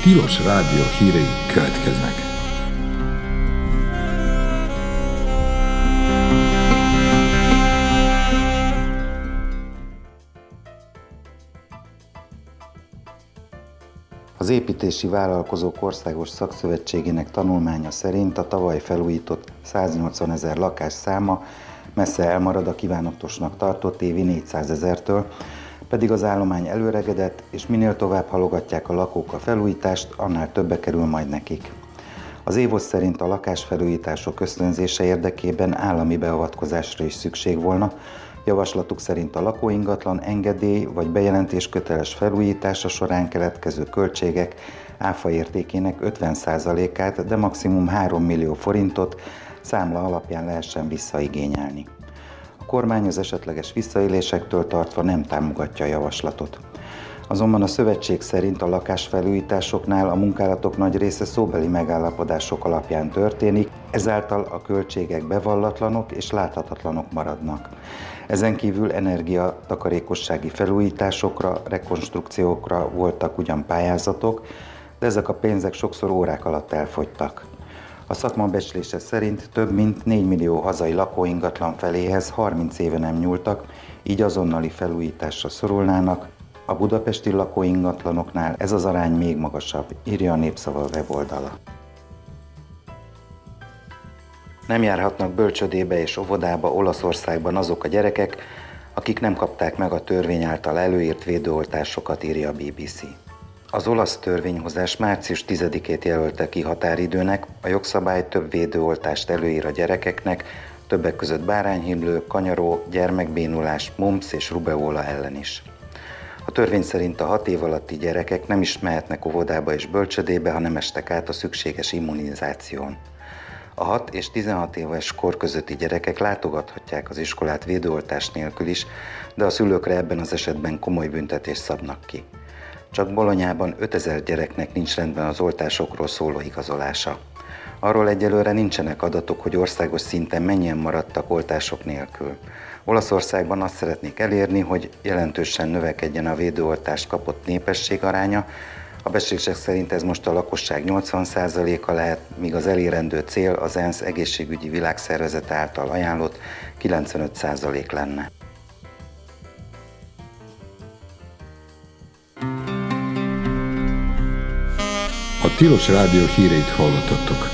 Tilos Rádió hírei következnek. Az Építési Vállalkozók Országos Szakszövetségének tanulmánya szerint a tavaly felújított 180 000 lakás száma messze elmarad a kívánatosnak tartott évi 400 000-től, pedig az állomány előregedett, és minél tovább halogatják a lakók a felújítást, annál többe kerül majd nekik. Az Évosz szerint a lakásfelújítások ösztönzése érdekében állami beavatkozásra is szükség volna. Javaslatuk szerint a lakóingatlan engedély vagy bejelentés köteles felújítása során keletkező költségek áfa értékének 50%-át, de maximum 3 millió forintot számla alapján lehessen visszaigényelni. A kormány az esetleges visszaélésektől tartva nem támogatja a javaslatot. Azonban a szövetség szerint a lakásfelújításoknál a munkálatok nagy része szóbeli megállapodások alapján történik, ezáltal a költségek bevallatlanok és láthatatlanok maradnak. Ezen kívül energiatakarékossági felújításokra, rekonstrukciókra voltak ugyan pályázatok, de ezek a pénzek sokszor órák alatt elfogytak. A szakma becslése szerint több mint 4 millió hazai lakóingatlan feléhez 30 éve nem nyúltak, így azonnali felújításra szorulnának. A budapesti lakóingatlanoknál ez az arány még magasabb, írja a Népszava weboldala. Nem járhatnak bölcsödébe és óvodába Olaszországban azok a gyerekek, akik nem kapták meg a törvény által előírt védőoltásokat, írja a BBC. Az olasz törvényhozás március 10-ét jelölte ki határidőnek, a jogszabály több védőoltást előír a gyerekeknek, többek között bárányhimlő, kanyaró, gyermekbénulás, mumps és rubeola ellen is. A törvény szerint a 6 év alatti gyerekek nem is mehetnek óvodába és bölcsödébe, ha nem estek át a szükséges immunizáción. A 6 és 16 éves kor közötti gyerekek látogathatják az iskolát védőoltás nélkül is, de a szülőkre ebben az esetben komoly büntetést szabnak ki. Csak Bolonyában 5000 gyereknek nincs rendben az oltásokról szóló igazolása. Arról egyelőre nincsenek adatok, hogy országos szinten mennyien maradtak oltások nélkül. Olaszországban azt szeretnék elérni, hogy jelentősen növekedjen a védőoltást kapott népesség aránya. A becslések szerint ez most a lakosság 80%-a lehet, míg az elérendő cél az ENSZ egészségügyi világszervezete által ajánlott 95% lenne. A Tilos Rádió híreit hallottatok.